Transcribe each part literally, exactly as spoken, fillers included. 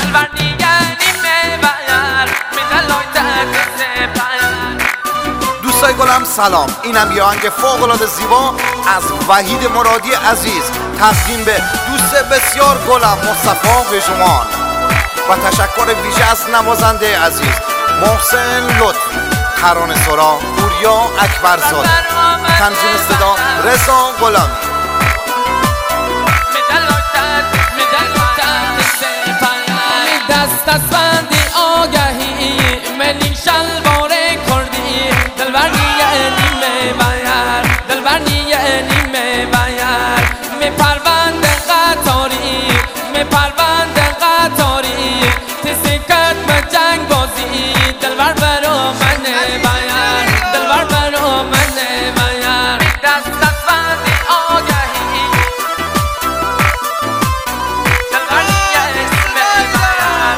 دلبر نیگنی میبر میدلای تحت سپر. دوستای گلم سلام، اینم یه آهنگ فوق‌العاده زیبا از وحید مرادی عزیز تقدیم به دوست بسیار گلم مصطفی وژمان و تشکر ویژه از نوازنده عزیز محسن لطفی، ترانه سرا پوریا اکبرزاده، تنظیم صدا رضا غلامی. دست از بندی آگهی ملی شلوار کردی دلبر نیگنی میبر دلبر نیگنی میبر می پروند قطاری می پروند قطاری تیسی کرد به جنگ بازی دلبر برو من بیار دلبر برو من بیار. دست از بندی آگهی دلبر نیگنی میبر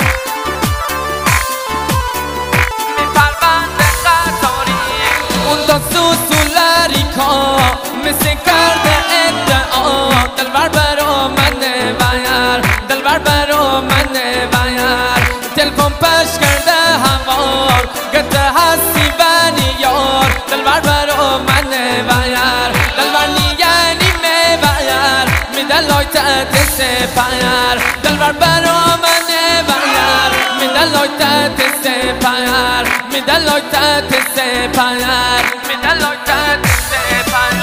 می پروند قطاری اون دو سوسولاری که مثل کرده ادعا دلبر برو من بیار دلبر برو من بیار. تلفن پش کرده هموار گده هستی بنی یار دلبر برو من بیار دلبر نیگنی میبر میدلای تحت سپر دلبر برو من بیار میدلای تحت سپر میدلای تحت سپر میدلای تحت سپر.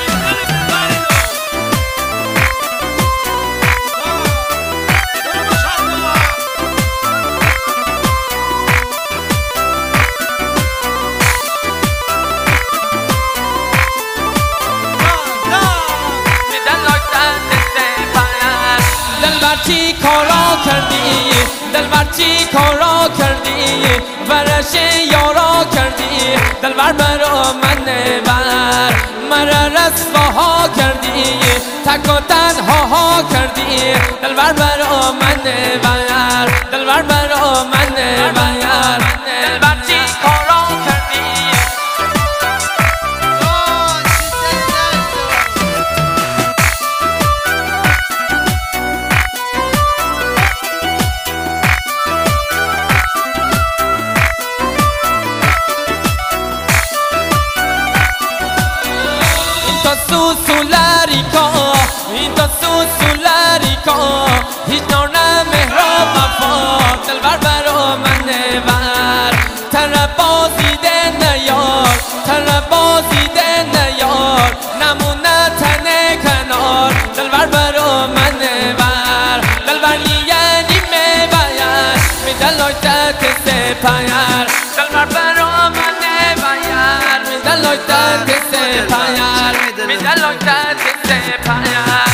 دلبر چی کارا کردی دلبر چی کارا کردی ورش یارا کردی دلبر برو من بر مرا رسواها کردی تک و تنها ها کردی دلبر برو من بر دلبر برو من بر. دلبر چی کارا کردی سوسولاری کا این تا سوسولاری کا هیچ نور نه مهراب وفا دلبر برو من بر تر بازیده نیار تر بازیده نیار نمونه تنه کنار دلبر برو من بر دلبر نیگنی میبر میدلای تحت سپر دلبر برو من بر میدلای تحت سپر میدلای تحت سپر.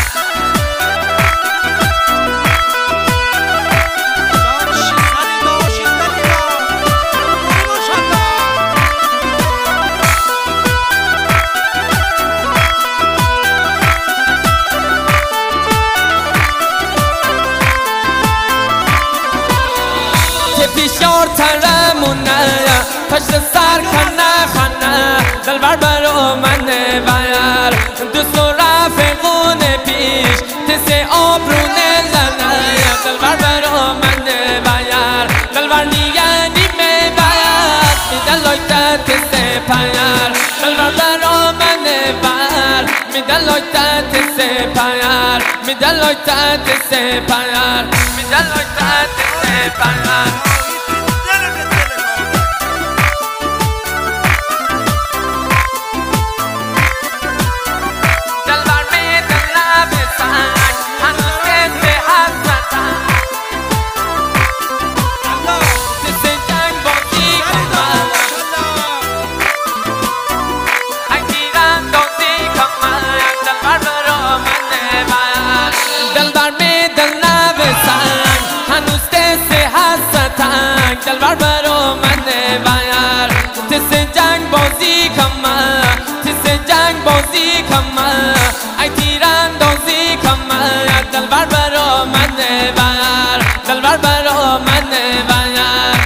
پیشیار ترمونه پشت سر کنه خنه دلبر برو من بر دوست و رفقون پیش تسی آبرونه لنه دلبر برو من بر دلبر نیگنی میبر میدلای تحت سپر دلبر برو من بر میدلای تحت سپر میدلای تحت سپر میدلای تحت سپر. دلبر برو من بیار تس جنگ بازی کم تس جنگ بازی کم ای تیراندازی کم دلبر برو من بیار دلبر برو من بیار.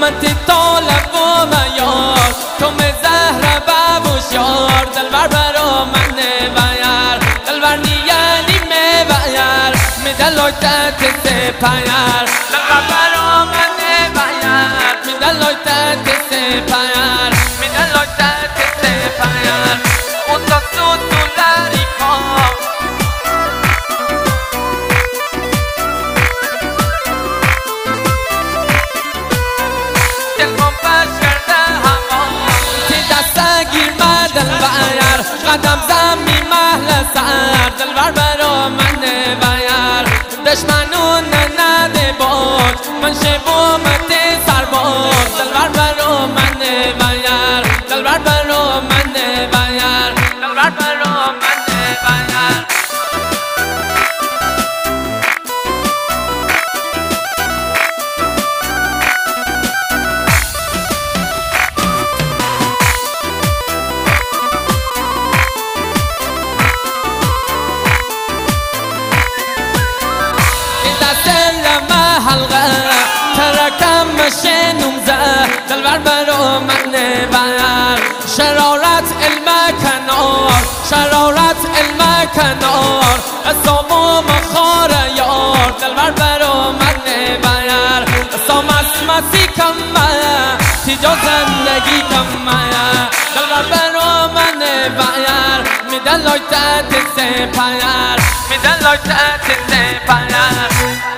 من تی طالب و میار تو می زهر بابوشیار دلبر برا من بیار دلبر نیانی می بیار می دلوی تت سپایر دلبر برا من بیار می دلوی تت سپایر می دلوی تت سپایر اون تا سود دلاری کام قدم زمی محل سر دلبر برا من بیار دشمنون نده بود من شبومت سرباز دلبر برا من بیار دلبر برا من بیار دلبر برا من بیار ترکم مشنم زه دلبر برا من بیار شرارت علم کنار شرارت علم کنار اسامو مخار یار دلبر برا من بیار اسام اسمسی کمه تیجا زندگی کمه دلبر برا من بیار میدن لای تت سپایر میدن لای تت سپایر